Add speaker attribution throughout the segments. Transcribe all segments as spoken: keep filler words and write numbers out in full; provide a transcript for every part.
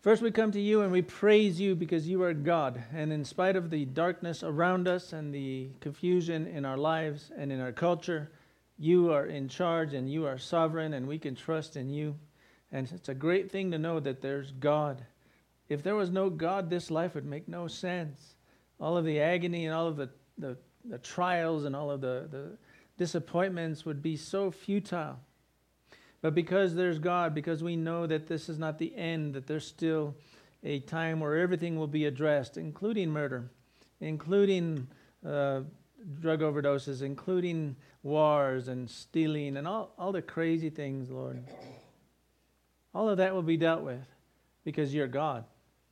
Speaker 1: First, we come to you and we praise you because you are God. And in spite of the darkness around us and the confusion in our lives and in our culture, you are in charge and you are sovereign and we can trust in you. And it's a great thing to know that there's God. If there was no God, this life would make no sense. All of the agony and all of the, the, the trials and all of the, the disappointments would be so futile. But because there's God, because we know that this is not the end, that there's still a time where everything will be addressed, including murder, including uh, drug overdoses, including wars and stealing and all, all the crazy things, Lord. All of that will be dealt with because you're God.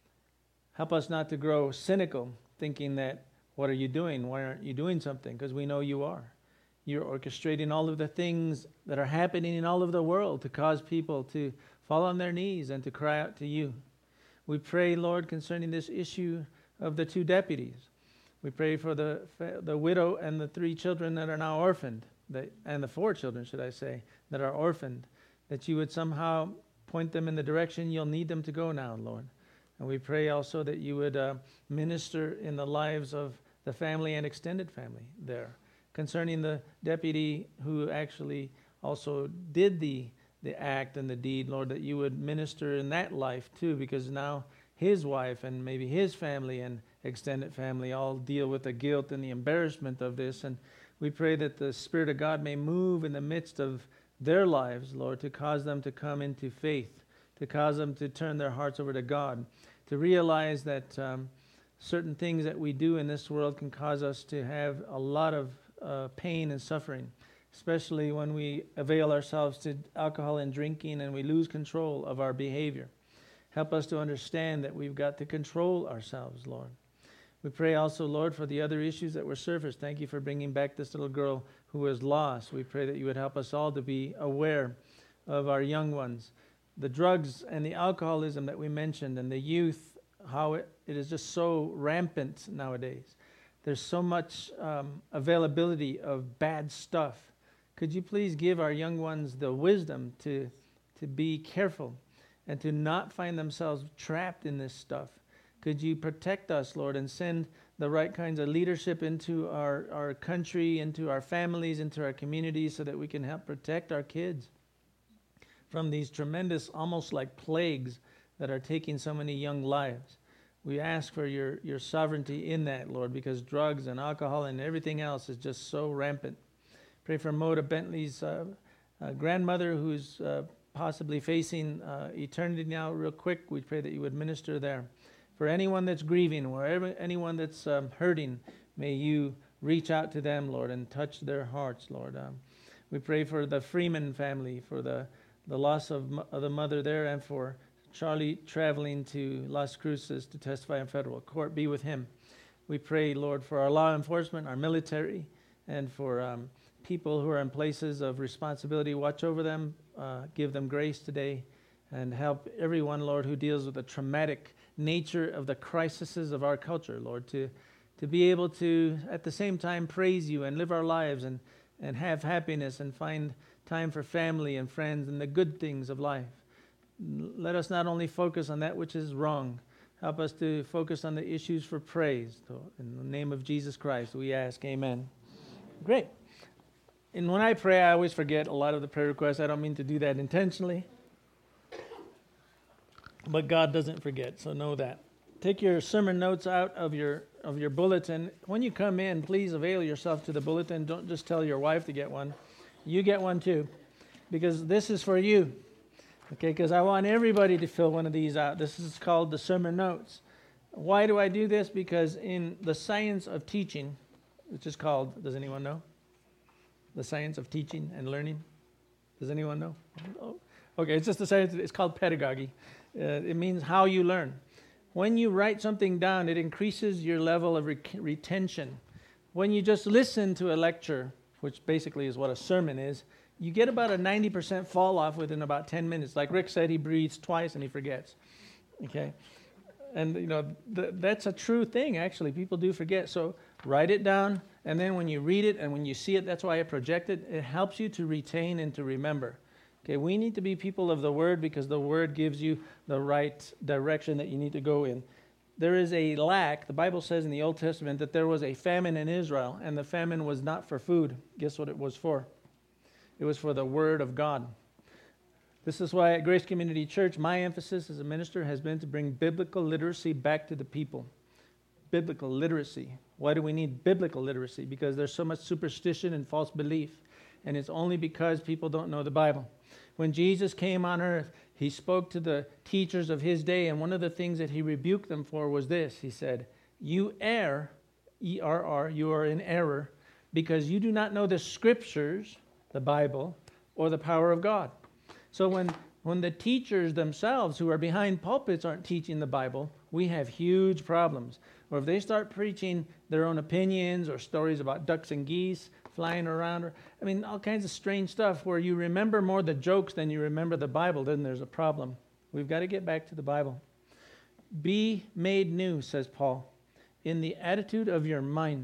Speaker 1: Help us not to grow cynical, thinking that, what are you doing? Why aren't you doing something? Because we know you are. You're orchestrating all of the things that are happening in all of the world to cause people to fall on their knees and to cry out to you. We pray, Lord, concerning this issue of the two deputies. We pray for the the widow and the three children that are now orphaned, that, and the four children, should I say, that are orphaned, that you would somehow point them in the direction you'll need them to go now, Lord. And we pray also that you would uh, minister in the lives of the family and extended family there. Concerning the deputy who actually also did the, the act and the deed, Lord, that you would minister in that life too, because now his wife and maybe his family and extended family all deal with the guilt and the embarrassment of this. And we pray that the Spirit of God may move in the midst of their lives, Lord, to cause them to come into faith, to cause them to turn their hearts over to God, to realize that um, certain things that we do in this world can cause us to have a lot of Uh, pain and suffering, especially when we avail ourselves to alcohol and drinking and we lose control of our behavior. Help us to understand that we've got to control ourselves, Lord. We pray also, Lord, for the other issues that were surfaced. Thank you for bringing back this little girl who was lost. We pray that you would help us all to be aware of our young ones. The drugs and the alcoholism that we mentioned and the youth, how it, it is just so rampant nowadays. There's so much um, availability of bad stuff. Could you please give our young ones the wisdom to to be careful and to not find themselves trapped in this stuff? Could you protect us, Lord, and send the right kinds of leadership into our, our country, into our families, into our communities, so that we can help protect our kids from these tremendous, almost like plagues that are taking so many young lives. We ask for your, your sovereignty in that, Lord, because drugs and alcohol and everything else is just so rampant. Pray for Moda Bentley's uh, uh, grandmother who's uh, possibly facing uh, eternity now real quick. We pray that you would minister there. For anyone that's grieving, wherever anyone that's um, hurting, may you reach out to them, Lord, and touch their hearts, Lord. Um, we pray for the Freeman family, for the, the loss of, of the mother there, and for Charlie traveling to Las Cruces to testify in federal court. Be with him. We pray, Lord, for our law enforcement, our military, and for um, people who are in places of responsibility. Watch over them, uh, give them grace today, and help everyone, Lord, who deals with the traumatic nature of the crises of our culture, Lord, to, to be able to, at the same time, praise you and live our lives and, and have happiness and find time for family and friends and the good things of life. Let us not only focus on that which is wrong. Help us to focus on the issues for praise. So in the name of Jesus Christ, we ask, amen. Great. And when I pray, I always forget a lot of the prayer requests. I don't mean to do that intentionally. But God doesn't forget, so know that. Take your sermon notes out of your of your bulletin. When you come in, please avail yourself to the bulletin. Don't just tell your wife to get one. You get one too, because this is for you. Okay, because I want everybody to fill one of these out. This is called the sermon notes. Why do I do this? Because in the science of teaching, which is called, does anyone know? The science of teaching and learning. Does anyone know? Oh, okay, it's just the science. It's called pedagogy. Uh, it means how you learn. When you write something down, it increases your level of re- retention. When you just listen to a lecture, which basically is what a sermon is, you get about a ninety percent fall off within about ten minutes. Like Rick said, he breathes twice and he forgets. Okay? And, you know, th- that's a true thing, actually. People do forget. So write it down, and then when you read it and when you see it, that's why I project it. It helps you to retain and to remember. Okay, we need to be people of the Word because the Word gives you the right direction that you need to go in. There is a lack. The Bible says in the Old Testament that there was a famine in Israel, and the famine was not for food. Guess what it was for? It was for the Word of God. This is why at Grace Community Church, my emphasis as a minister has been to bring biblical literacy back to the people. Biblical literacy. Why do we need biblical literacy? Because there's so much superstition and false belief, and it's only because people don't know the Bible. When Jesus came on earth, he spoke to the teachers of his day, and one of the things that he rebuked them for was this. He said, you err, E R R, you are in error, because you do not know the Scriptures, the Bible, or the power of God. So when, when the teachers themselves who are behind pulpits aren't teaching the Bible, we have huge problems. Or if they start preaching their own opinions or stories about ducks and geese flying around, or I mean, all kinds of strange stuff where you remember more the jokes than you remember the Bible, then there's a problem. We've got to get back to the Bible. Be made new, says Paul, in the attitude of your mind.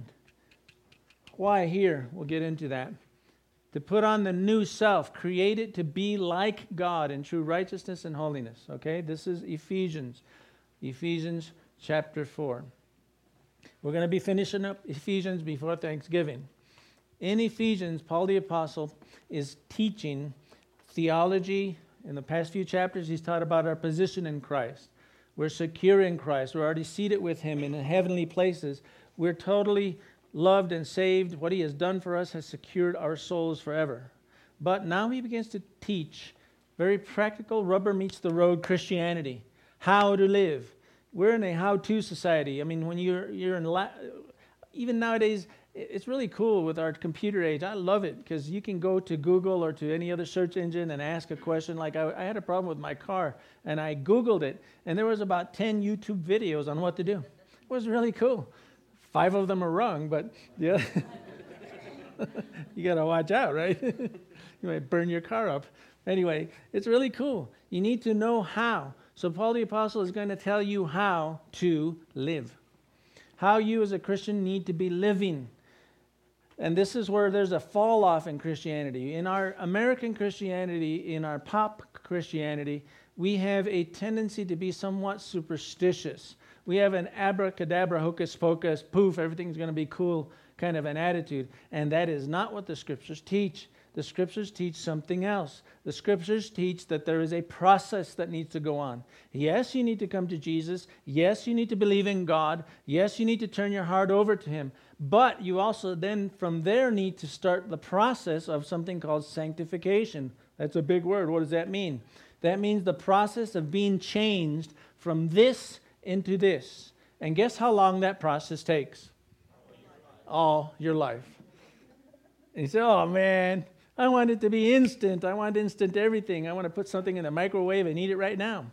Speaker 1: Why here? We'll get into that. To put on the new self, created to be like God in true righteousness and holiness. Okay, this is Ephesians. Ephesians chapter four. We're going to be finishing up Ephesians before Thanksgiving. In Ephesians, Paul the Apostle is teaching theology. In the past few chapters, he's taught about our position in Christ. We're secure in Christ. We're already seated with him in the heavenly places. We're totally loved and saved. What he has done for us has secured our souls forever. But now he begins to teach very practical, rubber meets the road Christianity. How to live. We're in a how-to society. I mean, when you're you're in la- even nowadays, it's really cool with our computer age. I love it because you can go to Google or to any other search engine and ask a question. Like I, I had a problem with my car, and I Googled it, and there was about ten YouTube videos on what to do. It was really cool. Five of them are wrong, but yeah, you got to watch out, right? You might burn your car up. Anyway, it's really cool. You need to know how. So Paul the Apostle is going to tell you how to live. How you as a Christian need to be living. And this is where there's a fall off in Christianity. In our American Christianity, in our pop Christianity, we have a tendency to be somewhat superstitious. We have an abracadabra, hocus pocus, poof, everything's going to be cool kind of an attitude. And that is not what the Scriptures teach. The Scriptures teach something else. The Scriptures teach that there is a process that needs to go on. Yes, you need to come to Jesus. Yes, you need to believe in God. Yes, you need to turn your heart over to him. But you also then from there need to start the process of something called sanctification. That's a big word. What does that mean? That means the process of being changed from this into this. And guess how long that process takes? All your life. And you say, oh man, I want it to be instant. I want instant everything. I want to put something in the microwave and eat it right now.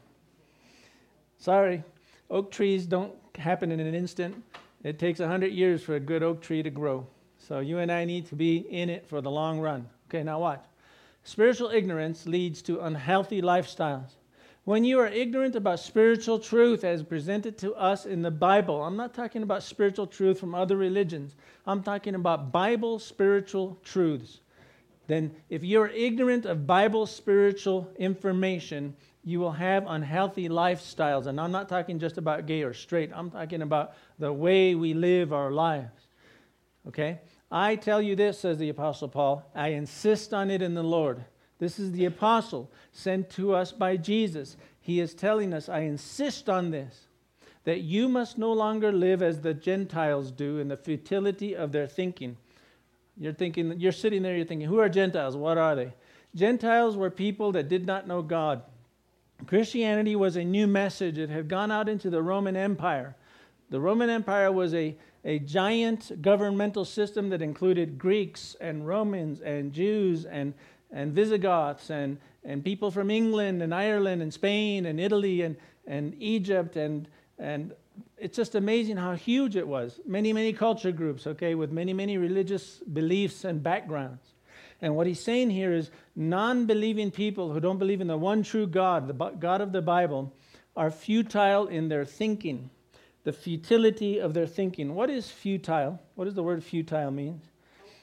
Speaker 1: Sorry, oak trees don't happen in an instant. It takes one hundred years for a good oak tree to grow. So you and I need to be in it for the long run. Okay, now watch. Spiritual ignorance leads to unhealthy lifestyles. When you are ignorant about spiritual truth as presented to us in the Bible, I'm not talking about spiritual truth from other religions. I'm talking about Bible spiritual truths. Then if you're ignorant of Bible spiritual information, you will have unhealthy lifestyles. And I'm not talking just about gay or straight. I'm talking about the way we live our lives. Okay? I tell you this, says the Apostle Paul, I insist on it in the Lord. This is the apostle sent to us by Jesus. He is telling us, I insist on this, that you must no longer live as the Gentiles do in the futility of their thinking. You're thinking, you're sitting there, you're thinking, who are Gentiles? What are they? Gentiles were people that did not know God. Christianity was a new message. It had gone out into the Roman Empire. The Roman Empire was a, a giant governmental system that included Greeks and Romans and Jews and and Visigoths and, and people from England and Ireland and Spain and Italy and, and Egypt. And, and it's just amazing how huge it was. Many, many culture groups, okay, with many, many religious beliefs and backgrounds. And what he's saying here is non-believing people who don't believe in the one true God, the God of the Bible, are futile in their thinking. The futility of their thinking. What is futile? What does the word futile mean?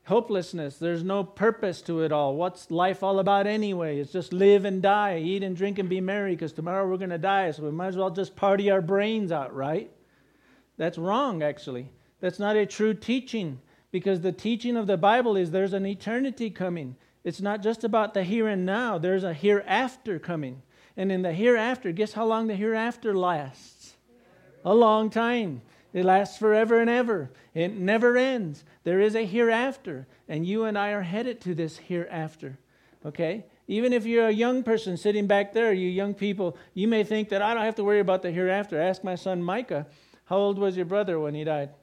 Speaker 1: Hopelessness. There's no purpose to it all. What's life all about anyway? It's just live and die, eat and drink and be merry, because tomorrow we're going to die, so we might as well just party our brains out, right? That's wrong, actually. That's not a true teaching, because the teaching of the Bible is there's an eternity coming. It's not just about the here and now. There's a hereafter coming. And in the hereafter, guess how long the hereafter lasts? A long time. It lasts forever and ever. It never ends. There is a hereafter, and you and I are headed to this hereafter. Okay? Even if you're a young person sitting back there, you young people, you may think that I don't have to worry about the hereafter. Ask my son Micah, how old was your brother when he died?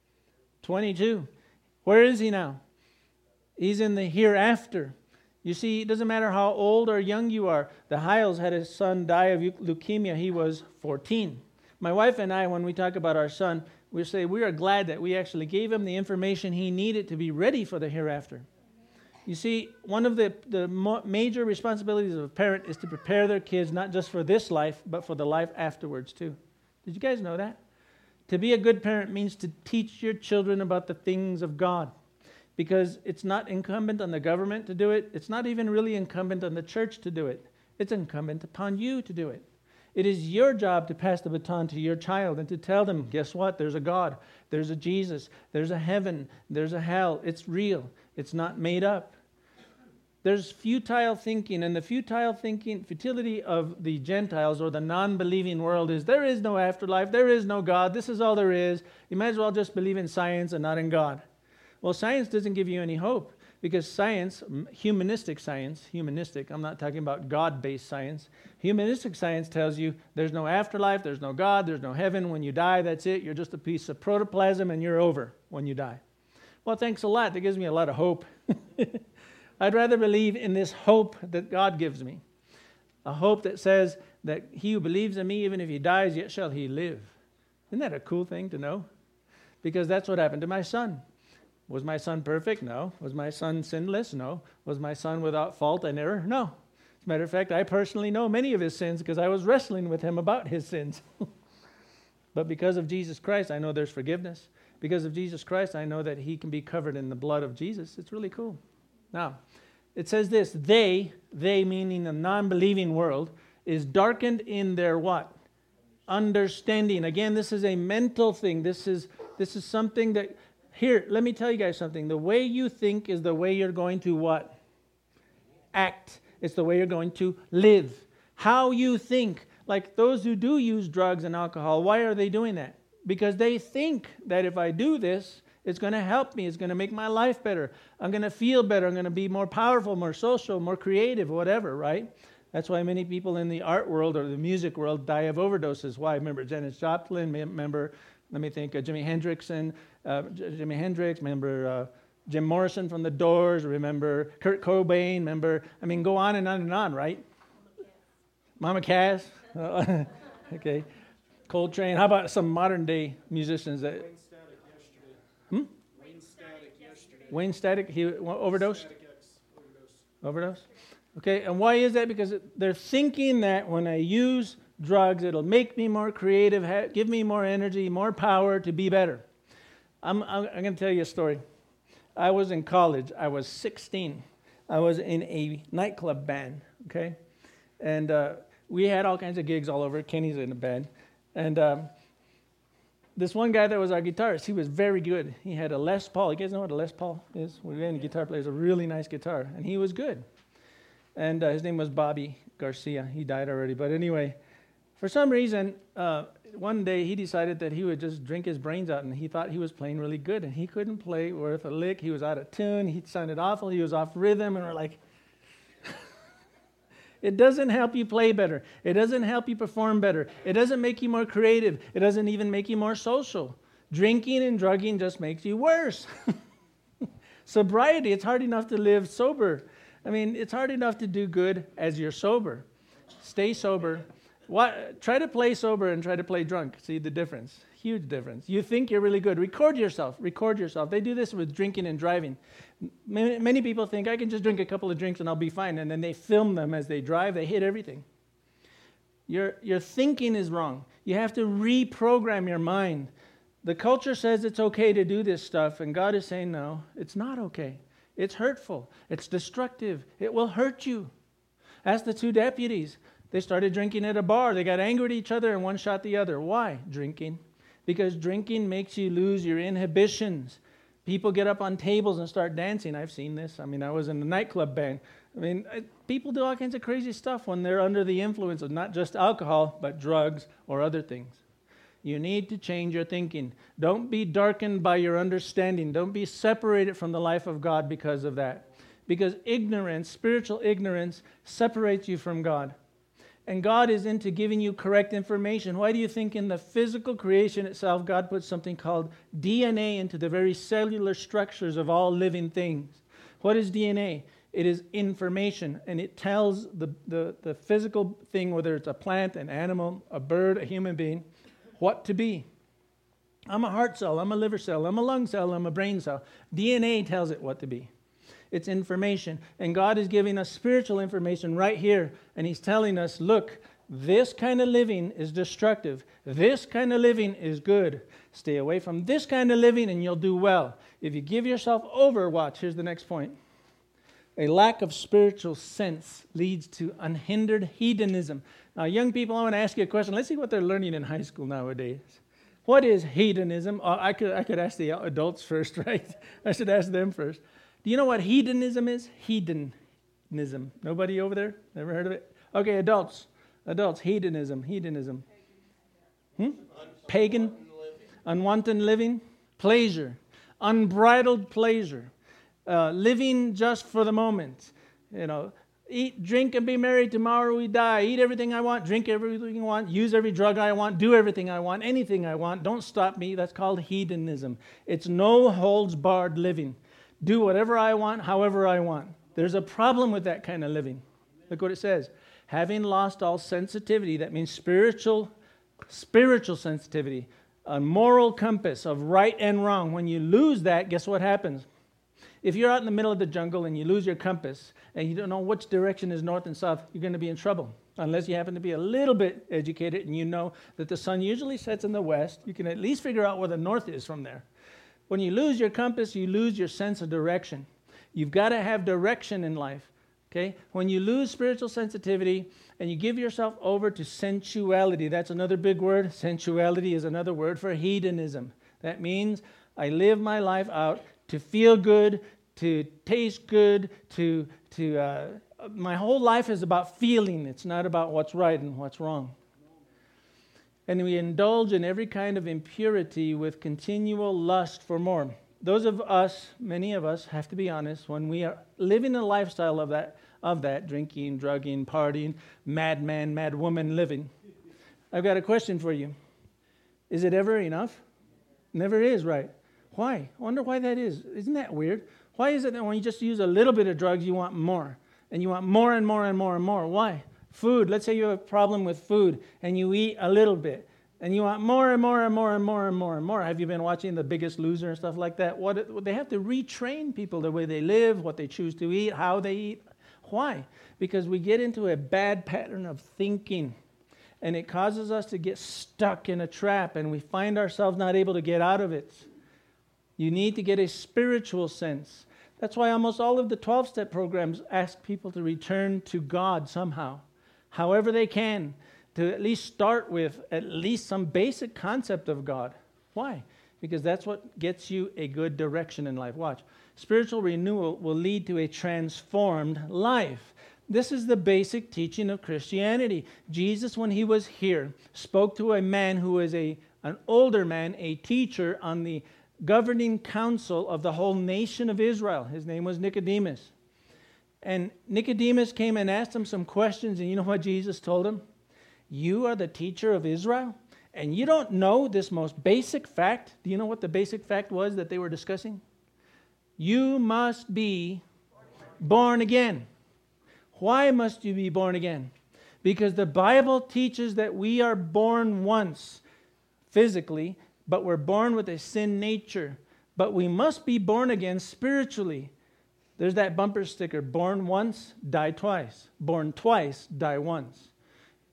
Speaker 1: twenty-two. Where is he now? He's in the hereafter. You see, it doesn't matter how old or young you are. The Hiles had a son die of leukemia. He was fourteen. My wife and I, when we talk about our son, we say we are glad that we actually gave him the information he needed to be ready for the hereafter. You see, one of the, the mo- major responsibilities of a parent is to prepare their kids not just for this life, but for the life afterwards too. Did you guys know that? To be a good parent means to teach your children about the things of God, because it's not incumbent on the government to do it. It's not even really incumbent on the church to do it. It's incumbent upon you to do it. It is your job to pass the baton to your child and to tell them, guess what? There's a God. There's a Jesus. There's a heaven. There's a hell. It's real. It's not made up. There's futile thinking, and the futile thinking, futility of the Gentiles or the non-believing world is there is no afterlife. There is no God. This is all there is. You might as well just believe in science and not in God. Well, science doesn't give you any hope, because science, humanistic science, humanistic, I'm not talking about God-based science. Humanistic science tells you there's no afterlife, there's no God, there's no heaven. When you die, that's it. You're just a piece of protoplasm and you're over when you die. Well, thanks a lot. That gives me a lot of hope. I'd rather believe in this hope that God gives me. A hope that says that he who believes in me, even if he dies, yet shall he live. Isn't that a cool thing to know? Because that's what happened to my son. Was my son perfect? No. Was my son sinless? No. Was my son without fault and error? No. As a matter of fact, I personally know many of his sins because I was wrestling with him about his sins. But because of Jesus Christ, I know there's forgiveness. Because of Jesus Christ, I know that he can be covered in the blood of Jesus. It's really cool. Now, it says this, they, they meaning the non-believing world, is darkened in their what? Understanding. Again, this is a mental thing. This is this is something that... Here, let me tell you guys something. The way you think is the way you're going to what? Act. It's the way you're going to live. How you think. Like those who do use drugs and alcohol, why are they doing that? Because they think that if I do this, it's going to help me. It's going to make my life better. I'm going to feel better. I'm going to be more powerful, more social, more creative, whatever, right? That's why many people in the art world or the music world die of overdoses. Why? Remember Janis Joplin, remember... Let me think, uh, Jimi Hendrix, and, uh, J- Jimi Hendrix, remember uh, Jim Morrison from The Doors, remember Kurt Cobain, remember, I mean, go on and on and on, right? Mama Cass. Mama Cass. Okay. Coltrane. How about some modern day musicians that...
Speaker 2: Wayne Static yesterday.
Speaker 1: Hmm?
Speaker 2: Wayne Static yesterday.
Speaker 1: Wayne Static, he overdosed?
Speaker 2: Static X overdose.
Speaker 1: Overdose? Okay, and why is that? Because they're thinking that when I use drugs, it'll make me more creative, ha- give me more energy, more power to be better. I'm, I'm, I'm going to tell you a story. I was in college. I was sixteen. I was in a nightclub band, okay? And uh, we had all kinds of gigs all over. Kenny's in the band. And um, this one guy that was our guitarist, he was very good. He had a Les Paul. You guys know what a Les Paul is? We're any guitar player. It's a really nice guitar. And he was good. And uh, his name was Bobby Garcia. He died already. But anyway... For some reason, uh, one day he decided that he would just drink his brains out, and he thought he was playing really good, and he couldn't play worth a lick. He was out of tune. He sounded awful. He was off rhythm, and we're like, it doesn't help you play better. It doesn't help you perform better. It doesn't make you more creative. It doesn't even make you more social. Drinking and drugging just makes you worse. Sobriety, it's hard enough to live sober. I mean, it's hard enough to do good as you're sober. Stay sober. What, try to play sober and try to play drunk. See the difference? Huge difference. You think you're really good. Record yourself. Record yourself. They do this with drinking and driving. Many, many people think, I can just drink a couple of drinks and I'll be fine. And then they film them as they drive. They hit everything. Your, your thinking is wrong. You have to reprogram your mind. The culture says it's okay to do this stuff, and God is saying, no, it's not okay. It's hurtful. It's destructive. It will hurt you. Ask the two deputies. They started drinking at a bar. They got angry at each other, and one shot the other. Why? Drinking. Because drinking makes you lose your inhibitions. People get up on tables and start dancing. I've seen this. I mean, I was in a nightclub band. I mean, people do all kinds of crazy stuff when they're under the influence of not just alcohol, but drugs or other things. You need to change your thinking. Don't be darkened by your understanding. Don't be separated from the life of God because of that. Because ignorance, spiritual ignorance, separates you from God. And God is into giving you correct information. Why do you think in the physical creation itself, God put something called D N A into the very cellular structures of all living things? What is D N A? It is information, and it tells the, the, the physical thing, whether it's a plant, an animal, a bird, a human being, what to be. I'm a heart cell, I'm a liver cell, I'm a lung cell, I'm a brain cell. D N A tells it what to be. It's information. And God is giving us spiritual information right here. And He's telling us, look, this kind of living is destructive. This kind of living is good. Stay away from this kind of living and you'll do well. If you give yourself over, watch, here's the next point. A lack of spiritual sense leads to unhindered hedonism. Now, young people, I want to ask you a question. Let's see what they're learning in high school nowadays. What is hedonism? Oh, I could I could ask the adults first, right? I should ask them first. Do you know what hedonism is? Hedonism. Nobody over there? Never heard of it? Okay, adults. Adults. Hedonism. Hedonism. Hmm? Pagan. Unwanted living. Pleasure. Unbridled pleasure. Uh, living just for the moment. You know, eat, drink, and be merry. Tomorrow we die. Eat everything I want. Drink everything I want. Use every drug I want. Do everything I want. Anything I want. Don't stop me. That's called hedonism. It's no holds barred living. Do whatever I want, however I want. There's a problem with that kind of living. Look what it says. Having lost all sensitivity, that means spiritual, spiritual sensitivity, a moral compass of right and wrong. When you lose that, guess what happens? If you're out in the middle of the jungle and you lose your compass and you don't know which direction is north and south, you're going to be in trouble. Unless you happen to be a little bit educated and you know that the sun usually sets in the west, you can at least figure out where the north is from there. When you lose your compass, you lose your sense of direction. You've got to have direction in life, okay? When you lose spiritual sensitivity and you give yourself over to sensuality, that's another big word. Sensuality is another word for hedonism. That means I live my life out to feel good, to taste good, to, to uh, my whole life is about feeling. It's not about what's right and what's wrong. And we indulge in every kind of impurity with continual lust for more. Those of us, many of us, have to be honest, when we are living a lifestyle of that, of that, drinking, drugging, partying, madman, mad woman living, I've got a question for you. Is it ever enough? Never is, right? Why? I wonder why that is. Isn't that weird? Why is it that when you just use a little bit of drugs, you want more? And you want more and more and more and more. Why? Food. Let's say you have a problem with food and you eat a little bit and you want more and more and more and more and more and more. Have you been watching The Biggest Loser and stuff like that? What they have to retrain people the way they live, what they choose to eat, how they eat. Why? Because we get into a bad pattern of thinking and it causes us to get stuck in a trap and we find ourselves not able to get out of it. You need to get a spiritual sense. That's why almost all of the twelve-step programs ask people to return to God somehow. However they can, to at least start with at least some basic concept of God. Why? Because that's what gets you a good direction in life. Watch. Spiritual renewal will lead to a transformed life. This is the basic teaching of Christianity. Jesus, when he was here, spoke to a man who was a, an older man, a teacher on the governing council of the whole nation of Israel. His name was Nicodemus. And Nicodemus came and asked him some questions, and you know what Jesus told him? You are the teacher of Israel, and you don't know this most basic fact. Do you know what the basic fact was that they were discussing? You must be born again. Why must you be born again? Because the Bible teaches that we are born once physically, but we're born with a sin nature. But we must be born again spiritually. There's that bumper sticker, born once, die twice. Born twice, die once.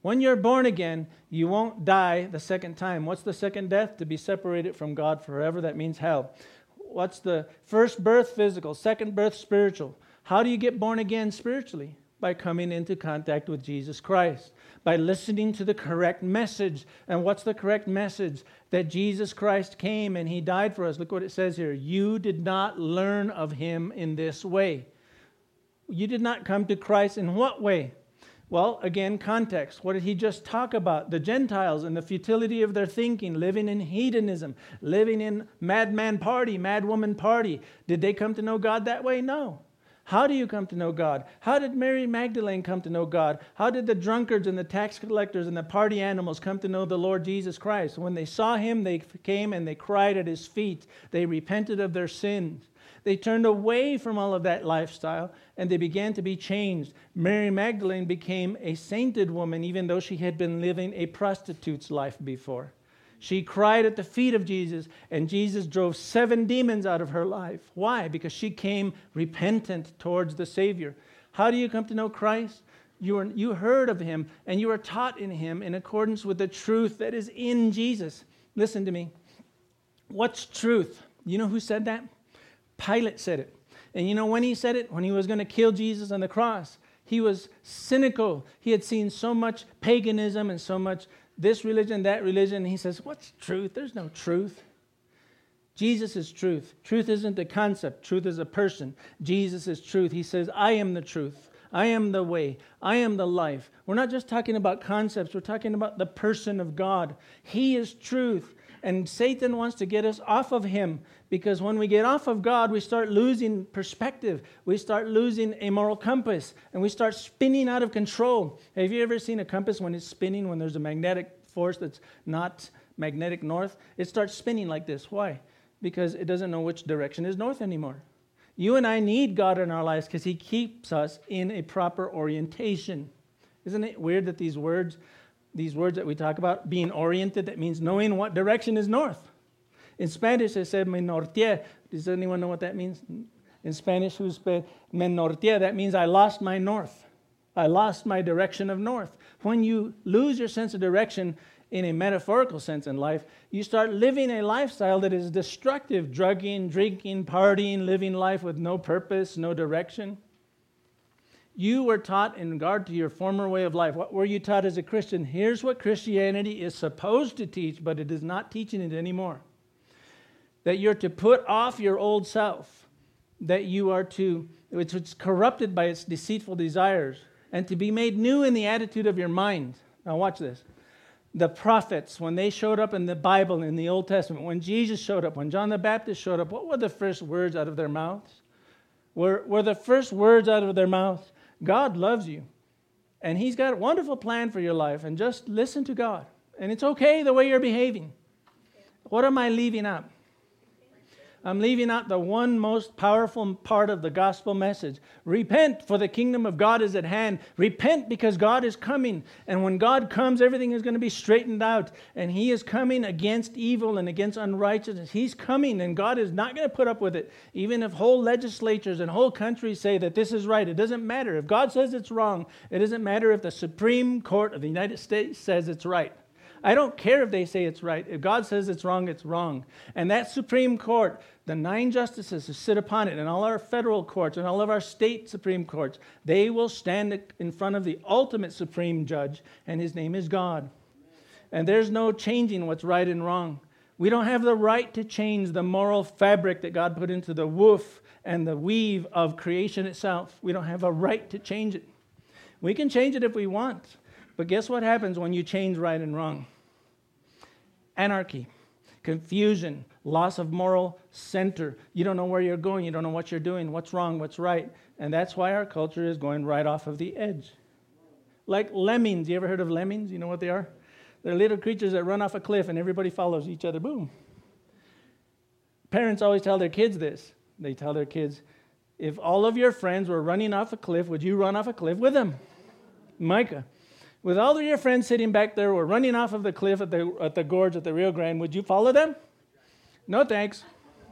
Speaker 1: When you're born again, you won't die the second time. What's the second death? To be separated from God forever. That means hell. What's the first birth? Physical. Second birth? Spiritual. How do you get born again spiritually? By coming into contact with Jesus Christ. By listening to the correct message. And what's the correct message? That Jesus Christ came and He died for us. Look what it says here. You did not learn of Him in this way. You did not come to Christ in what way? Well, again, context. What did He just talk about? The Gentiles and the futility of their thinking, living in hedonism, living in madman party, madwoman party. Did they come to know God that way? No. How do you come to know God? How did Mary Magdalene come to know God? How did the drunkards and the tax collectors and the party animals come to know the Lord Jesus Christ? When they saw Him, they came and they cried at His feet. They repented of their sins. They turned away from all of that lifestyle and they began to be changed. Mary Magdalene became a sainted woman even though she had been living a prostitute's life before. She cried at the feet of Jesus and Jesus drove seven demons out of her life. Why? Because she came repentant towards the Savior. How do you come to know Christ? You, are, you heard of Him and you are taught in Him in accordance with the truth that is in Jesus. Listen to me. What's truth? You know who said that? Pilate said it. And you know when he said it? When he was going to kill Jesus on the cross. He was cynical. He had seen so much paganism and so much this religion, that religion. And he says, what's truth? There's no truth. Jesus is truth. Truth isn't a concept. Truth is a person. Jesus is truth. He says, I am the truth. I am the way. I am the life. We're not just talking about concepts. We're talking about the person of God. He is truth. And Satan wants to get us off of Him because when we get off of God, we start losing perspective. We start losing a moral compass and we start spinning out of control. Have you ever seen a compass when it's spinning, when there's a magnetic force that's not magnetic north? It starts spinning like this. Why? Because it doesn't know which direction is north anymore. You and I need God in our lives because He keeps us in a proper orientation. Isn't it weird that these words... These words that we talk about, being oriented, that means knowing what direction is north. In Spanish, it said, me norteé. Does anyone know what that means? In Spanish, who's me norteé, that means I lost my north. I lost my direction of north. When you lose your sense of direction in a metaphorical sense in life, you start living a lifestyle that is destructive, drugging, drinking, partying, living life with no purpose, no direction. You were taught in regard to your former way of life. What were you taught as a Christian? Here's what Christianity is supposed to teach, but it is not teaching it anymore. That you're to put off your old self. That you are to, which is corrupted by its deceitful desires, and to be made new in the attitude of your mind. Now watch this. The prophets, when they showed up in the Bible, in the Old Testament, when Jesus showed up, when John the Baptist showed up, what were the first words out of their mouths? Were, were the first words out of their mouths, God loves you, and He's got a wonderful plan for your life, and just listen to God. And it's okay the way you're behaving. What am I leaving out? I'm leaving out the one most powerful part of the gospel message. Repent, for the kingdom of God is at hand. Repent because God is coming. And when God comes, everything is going to be straightened out. And He is coming against evil and against unrighteousness. He's coming, and God is not going to put up with it. Even if whole legislatures and whole countries say that this is right, it doesn't matter. If God says it's wrong, it doesn't matter if the Supreme Court of the United States says it's right. I don't care if they say it's right. If God says it's wrong, it's wrong. And that Supreme Court, the nine justices who sit upon it, and all our federal courts and all of our state Supreme Courts, they will stand in front of the ultimate Supreme Judge, and His name is God. And there's no changing what's right and wrong. We don't have the right to change the moral fabric that God put into the woof and the weave of creation itself. We don't have a right to change it. We can change it if we want. But guess what happens when you change right and wrong? Anarchy, confusion, loss of moral center. You don't know where you're going. You don't know what you're doing, what's wrong, what's right. And that's why our culture is going right off of the edge. Like lemmings. You ever heard of lemmings? You know what they are? They're little creatures that run off a cliff and everybody follows each other. Boom. Parents always tell their kids this. They tell their kids, if all of your friends were running off a cliff, would you run off a cliff with them? Micah. With all of your friends sitting back there or running off of the cliff at the at the gorge at the Rio Grande, would you follow them? No, thanks.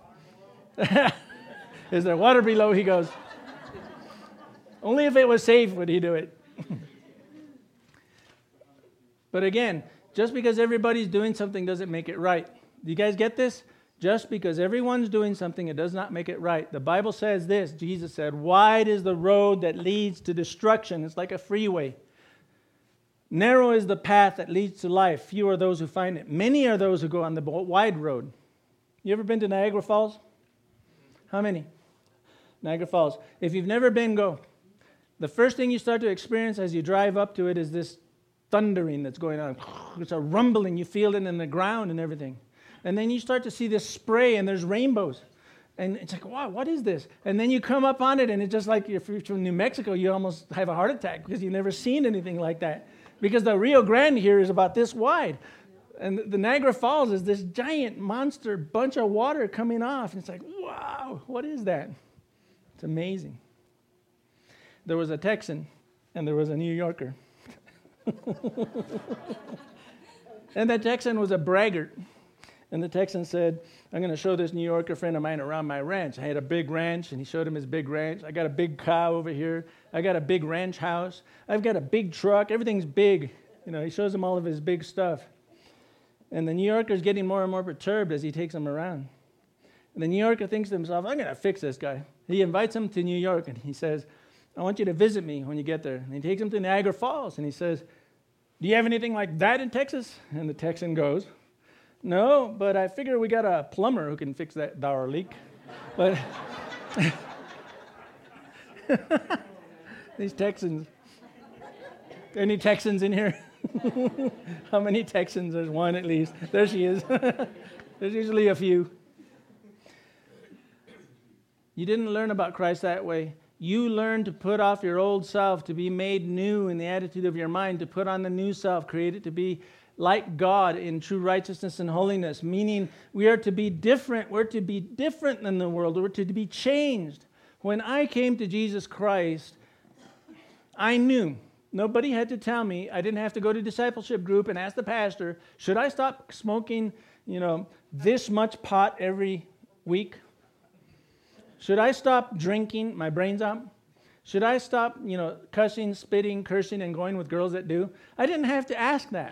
Speaker 1: Is there water below? He goes. Only if it was safe would he do it. But again, just because everybody's doing something doesn't make it right. Do you guys get this? Just because everyone's doing something, it does not make it right. The Bible says this. Jesus said, wide is the road that leads to destruction. It's like a freeway. Narrow is the path that leads to life. Few are those who find it. Many are those who go on the wide road. You ever been to Niagara Falls? How many? Niagara Falls. If you've never been, go. The first thing you start to experience as you drive up to it is this thundering that's going on. It's a rumbling. You feel it in the ground and everything. And then you start to see this spray and there's rainbows. And it's like, wow, what is this? And then you come up on it and it's just like if you're from New Mexico, you almost have a heart attack because you've never seen anything like that. Because the Rio Grande here is about this wide. And the Niagara Falls is this giant monster bunch of water coming off. And it's like, wow, what is that? It's amazing. There was a Texan and there was a New Yorker. And that Texan was a braggart. And the Texan said, I'm going to show this New Yorker friend of mine around my ranch. I had a big ranch, and he showed him his big ranch. I got a big cow over here. I got a big ranch house. I've got a big truck. Everything's big. You know, he shows him all of his big stuff. And the New Yorker's getting more and more perturbed as he takes him around. And the New Yorker thinks to himself, I'm going to fix this guy. He invites him to New York, and he says, I want you to visit me when you get there. And he takes him to Niagara Falls, and he says, do you have anything like that in Texas? And the Texan goes, no, but I figure we got a plumber who can fix that our leak. But these Texans, any Texans in here? How many Texans? There's one at least. There she is. There's usually a few. You didn't learn about Christ that way. You learned to put off your old self, to be made new in the attitude of your mind, to put on the new self, created to be like God in true righteousness and holiness, meaning we are to be different. We're to be different than the world. We're to be changed. When I came to Jesus Christ, I knew. Nobody had to tell me. I didn't have to go to discipleship group and ask the pastor, should I stop smoking, you know, this much pot every week? Should I stop drinking my brains out? Should I stop, you know, cussing, spitting, cursing, and going with girls that do? I didn't have to ask that.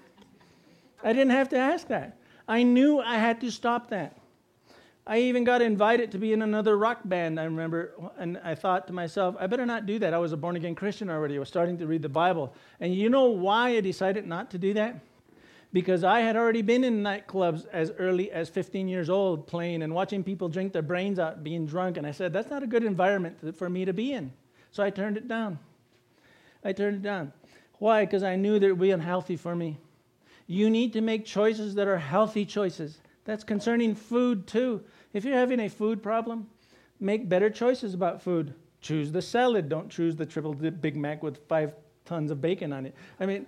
Speaker 1: I didn't have to ask that. I knew I had to stop that. I even got invited to be in another rock band, I remember, and I thought to myself, I better not do that. I was a born-again Christian already. I was starting to read the Bible. And you know why I decided not to do that? Because I had already been in nightclubs as early as fifteen years old, playing and watching people drink their brains out, being drunk. And I said, that's not a good environment for me to be in. So I turned it down. I turned it down. Why? Because I knew that it would be unhealthy for me. You need to make choices that are healthy choices. That's concerning food too. If you're having a food problem, make better choices about food. Choose the salad. Don't choose the triple dip Big Mac with five tons of bacon on it. I mean,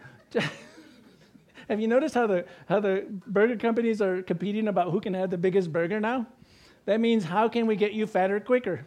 Speaker 1: have you noticed how the how the burger companies are competing about who can have the biggest burger now? That means how can we get you fatter quicker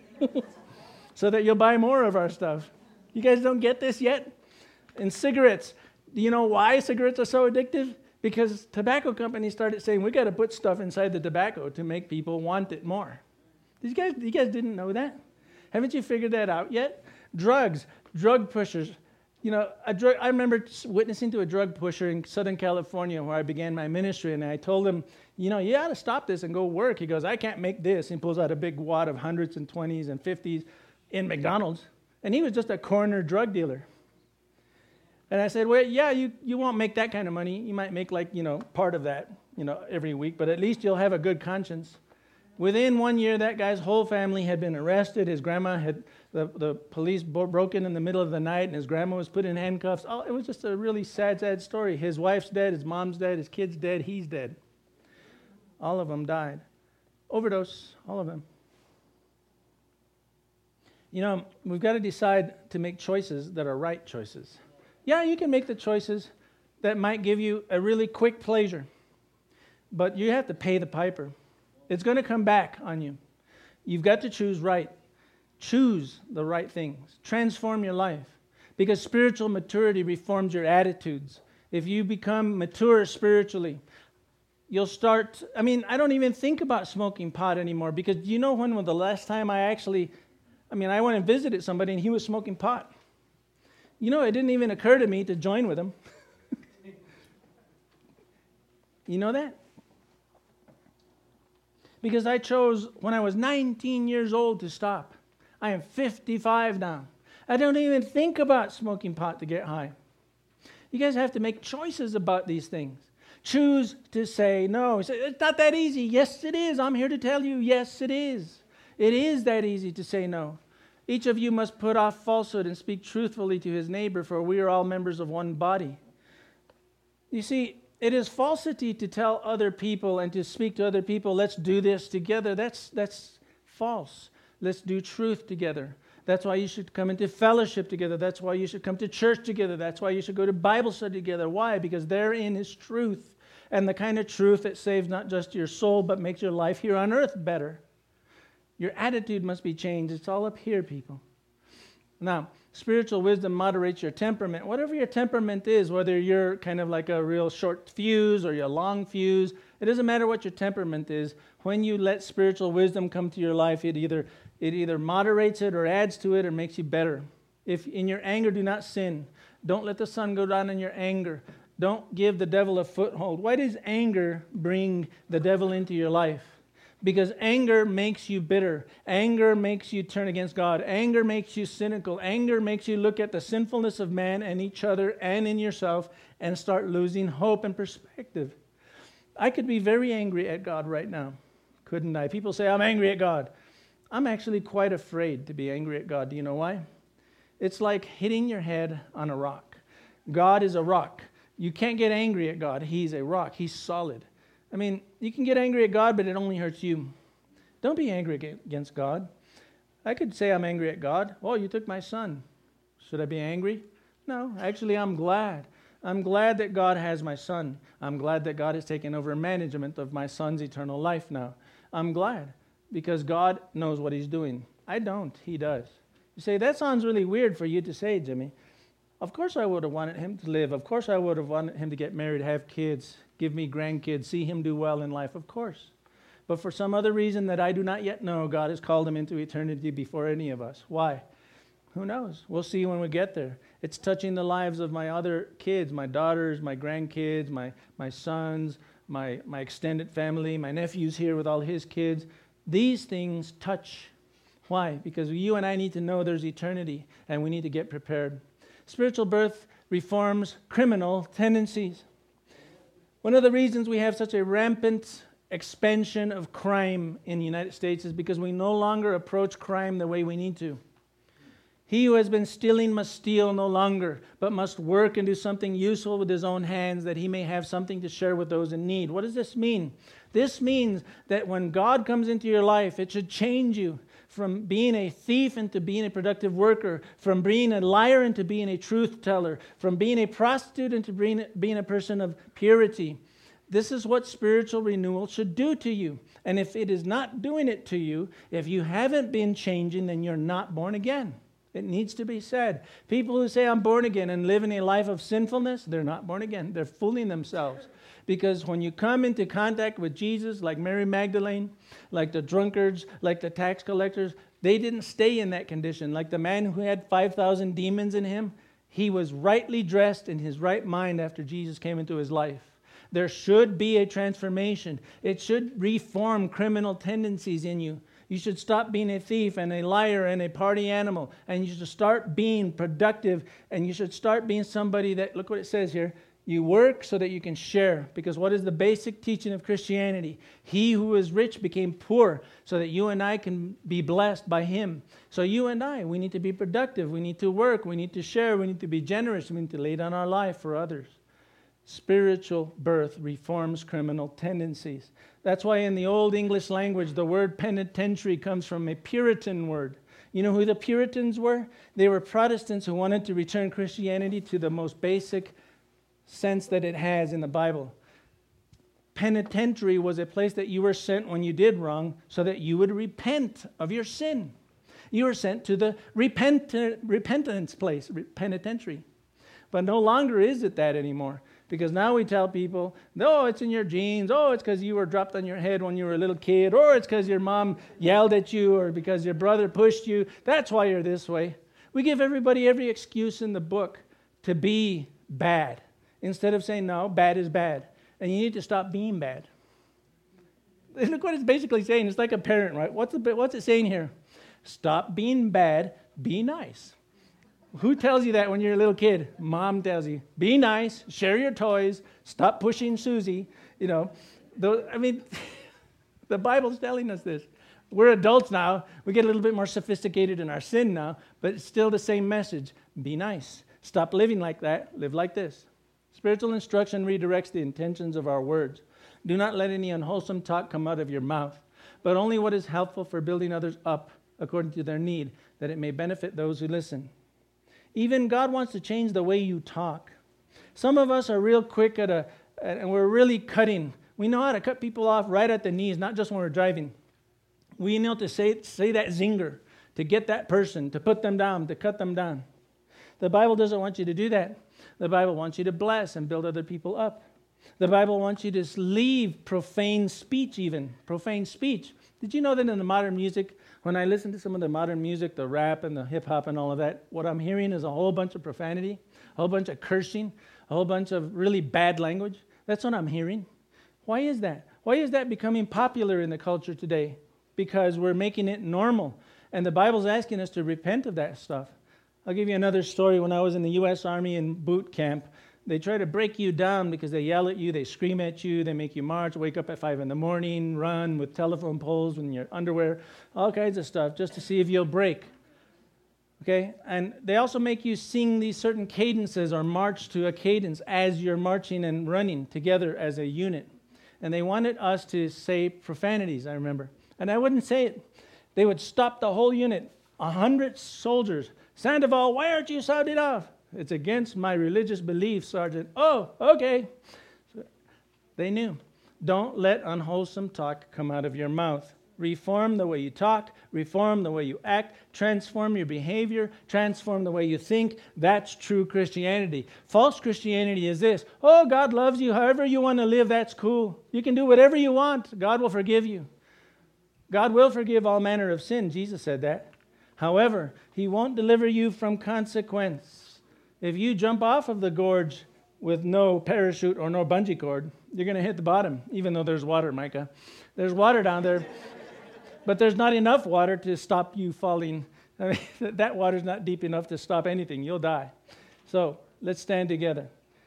Speaker 1: so that you'll buy more of our stuff. You guys don't get this yet? And cigarettes. Do you know why cigarettes are so addictive? Because tobacco companies started saying, we got to put stuff inside the tobacco to make people want it more. Did you guys, you guys didn't know that? Haven't you figured that out yet? Drugs, drug pushers. You know, a drug, I remember witnessing to a drug pusher in Southern California where I began my ministry, and I told him, you know, you ought to stop this and go work. He goes, I can't make this. He pulls out a big wad of hundreds and twenties and fifties in McDonald's. And he was just a corner drug dealer. And I said, well, yeah, you, you won't make that kind of money. You might make like, you know, part of that, you know, every week, but at least you'll have a good conscience. Within one year, that guy's whole family had been arrested. His grandma had, the, the police bo- broke in in the middle of the night, and his grandma was put in handcuffs. Oh, it was just a really sad, sad story. His wife's dead, his mom's dead, his kid's dead, he's dead. All of them died. Overdose, all of them. You know, we've got to decide to make choices that are right choices. Yeah, you can make the choices that might give you a really quick pleasure, but you have to pay the piper. It's going to come back on you. You've got to choose right. Choose the right things. Transform your life, because spiritual maturity reforms your attitudes. If you become mature spiritually, you'll start, I mean, I don't even think about smoking pot anymore, because do you know when was the last time I actually, I mean, I went and visited somebody and he was smoking pot. You know, it didn't even occur to me to join with him. You know that? Because I chose when I was nineteen years old to stop. I am fifty-five now. I don't even think about smoking pot to get high. You guys have to make choices about these things. Choose to say no. Say, it's not that easy. Yes, it is. I'm here to tell you, yes, it is. It is that easy to say no. Each of you must put off falsehood and speak truthfully to his neighbor, for we are all members of one body. You see, it is falsity to tell other people and to speak to other people, let's do this together. That's, that's false. Let's do truth together. That's why you should come into fellowship together. That's why you should come to church together. That's why you should go to Bible study together. Why? Because therein is truth, and the kind of truth that saves not just your soul, but makes your life here on earth better. Your attitude must be changed. It's all up here, people. Now, spiritual wisdom moderates your temperament. Whatever your temperament is, whether you're kind of like a real short fuse or you're a long fuse, it doesn't matter what your temperament is. When you let spiritual wisdom come to your life, it either it either moderates it or adds to it or makes you better. If in your anger, do not sin. Don't let the sun go down in your anger. Don't give the devil a foothold. Why does anger bring the devil into your life? Because anger makes you bitter. Anger makes you turn against God. Anger makes you cynical. Anger makes you look at the sinfulness of man and each other and in yourself and start losing hope and perspective. I could be very angry at God right now, couldn't I? People say, I'm angry at God. I'm actually quite afraid to be angry at God. Do you know why? It's like hitting your head on a rock. God is a rock. You can't get angry at God. He's a rock. He's solid. I mean, you can get angry at God, but it only hurts you. Don't be angry against God. I could say I'm angry at God. Oh, you took my son. Should I be angry? No, actually, I'm glad. I'm glad that God has my son. I'm glad that God has taken over management of my son's eternal life now. I'm glad because God knows what he's doing. I don't. He does. You say, that sounds really weird for you to say, Jimmy. Of course I would have wanted him to live. Of course I would have wanted him to get married, have kids, give me grandkids, see him do well in life, of course. But for some other reason that I do not yet know, God has called him into eternity before any of us. Why? Who knows? We'll see when we get there. It's touching the lives of my other kids, my daughters, my grandkids, my, my sons, my, my extended family, my nephew's here with all his kids. These things touch. Why? Because you and I need to know there's eternity, and we need to get prepared. Spiritual birth reforms criminal tendencies. One of the reasons we have such a rampant expansion of crime in the United States is because we no longer approach crime the way we need to. He who has been stealing must steal no longer, but must work and do something useful with his own hands that he may have something to share with those in need. What does this mean? This means that when God comes into your life, it should change you from being a thief into being a productive worker, from being a liar into being a truth teller, from being a prostitute into being, being a person of purity. This is what spiritual renewal should do to you. And if it is not doing it to you, if you haven't been changing, then you're not born again. It needs to be said. People who say, I'm born again and live in a life of sinfulness, they're not born again. They're fooling themselves. Because when you come into contact with Jesus, like Mary Magdalene, like the drunkards, like the tax collectors, they didn't stay in that condition. Like the man who had five thousand demons in him, he was rightly dressed in his right mind after Jesus came into his life. There should be a transformation. It should reform criminal tendencies in you. You should stop being a thief and a liar and a party animal. And you should start being productive. And you should start being somebody that, look what it says here, you work so that you can share. Because what is the basic teaching of Christianity? He who is rich became poor so that you and I can be blessed by him. So you and I, we need to be productive. We need to work. We need to share. We need to be generous. We need to lay down our life for others. Spiritual birth reforms criminal tendencies. That's why in the Old English language, the word penitentiary comes from a Puritan word. You know who the Puritans were? They were Protestants who wanted to return Christianity to the most basic sense that it has in the Bible. Penitentiary was a place that you were sent when you did wrong so that you would repent of your sin. You were sent to the repent- repentance place, penitentiary. But no longer is it that anymore. Because now we tell people, no, it's in your genes. Oh, it's because you were dropped on your head when you were a little kid. Or it's because your mom yelled at you. Or because your brother pushed you. That's why you're this way. We give everybody every excuse in the book to be bad. Instead of saying, no, bad is bad. and you need to stop being bad. And look what it's basically saying. It's like a parent, right? What's the, what's it saying here? Stop being bad, be nice. Who tells you that when you're a little kid? Mom tells you, be nice, share your toys, stop pushing Susie. You know, those, I mean, the Bible's telling us this. We're adults now. We get a little bit more sophisticated in our sin now, but it's still the same message. Be nice. Stop living like that. Live like this. Spiritual instruction redirects the intentions of our words. Do not let any unwholesome talk come out of your mouth, but only what is helpful for building others up according to their need, that it may benefit those who listen. Even God wants to change the way you talk. Some of us are real quick at a, and we're really cutting. We know how to cut people off right at the knees, not just when we're driving. We know to say, say that zinger, to get that person, to put them down, to cut them down. The Bible doesn't want you to do that. The Bible wants you to bless and build other people up. The Bible wants you to leave profane speech even, profane speech. Did you know that in the modern music, when I listen to some of the modern music, the rap and the hip-hop and all of that, what I'm hearing is a whole bunch of profanity, a whole bunch of cursing, a whole bunch of really bad language. That's what I'm hearing. Why is that? Why is that becoming popular in the culture today? Because we're making it normal. And the Bible's asking us to repent of that stuff. I'll give you another story. When I was in the U S Army in boot camp, they try to break you down because they yell at you, they scream at you, they make you march, wake up at five in the morning, run with telephone poles in your underwear, all kinds of stuff just to see if you'll break. Okay? And they also make you sing these certain cadences or march to a cadence as you're marching and running together as a unit. And they wanted us to say profanities, I remember. And I wouldn't say it. They would stop the whole unit, a hundred soldiers. Sandoval, why aren't you sounding off? It's against my religious beliefs, Sergeant. Oh, okay. So they knew. Don't let unwholesome talk come out of your mouth. Reform the way you talk. Reform the way you act. Transform your behavior. Transform the way you think. That's true Christianity. False Christianity is this. Oh, God loves you. However you want to live, that's cool. You can do whatever you want. God will forgive you. God will forgive all manner of sin. Jesus said that. However, He won't deliver you from consequence. If you jump off of the gorge with no parachute or no bungee cord, you're going to hit the bottom, even though there's water, Micah. There's water down there, but there's not enough water to stop you falling. I mean, that water's not deep enough to stop anything. You'll die. So let's stand together.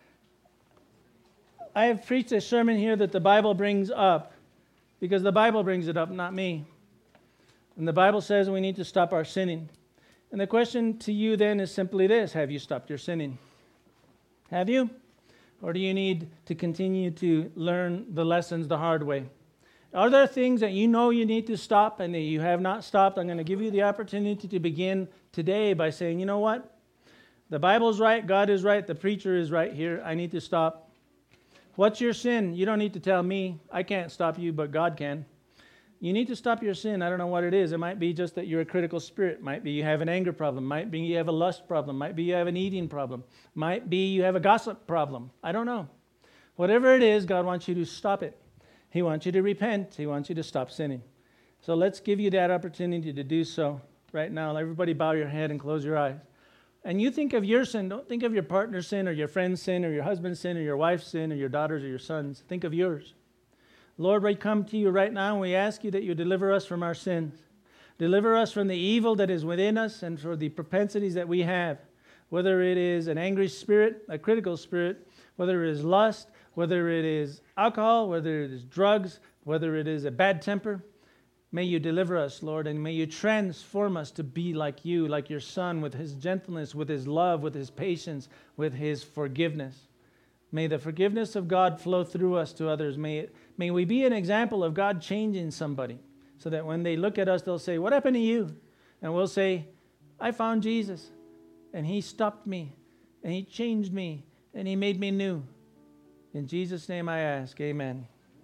Speaker 1: I have preached a sermon here that the Bible brings up because the Bible brings it up, not me. And the Bible says we need to stop our sinning. And the question to you then is simply this: have you stopped your sinning? Have you? Or do you need to continue to learn the lessons the hard way? Are there things that you know you need to stop and that you have not stopped? I'm going to give you the opportunity to begin today by saying, you know what? The Bible's right, God is right, the preacher is right here. I need to stop. What's your sin? You don't need to tell me. I can't stop you, but God can. You need to stop your sin. I don't know what it is. It might be just that you're a critical spirit. Might be you have an anger problem. Might be you have a lust problem. Might be you have an eating problem. Might be you have a gossip problem. I don't know. Whatever it is, God wants you to stop it. He wants you to repent. He wants you to stop sinning. So let's give you that opportunity to do so right now. Everybody bow your head and close your eyes. And you think of your sin. Don't think of your partner's sin or your friend's sin or your husband's sin or your wife's sin or your daughter's or your son's. Think of yours. Lord, we come to you right now and we ask you that you deliver us from our sins. Deliver us from the evil that is within us and for the propensities that we have, whether it is an angry spirit, a critical spirit, whether it is lust, whether it is alcohol, whether it is drugs, whether it is a bad temper. May you deliver us, Lord, and may you transform us to be like you, like your Son, with his gentleness, with his love, with his patience, with his forgiveness. May the forgiveness of God flow through us to others. May it, may we be an example of God changing somebody so that when they look at us, they'll say, what happened to you? And we'll say, I found Jesus, and he stopped me, and he changed me, and he made me new. In Jesus' name I ask, amen.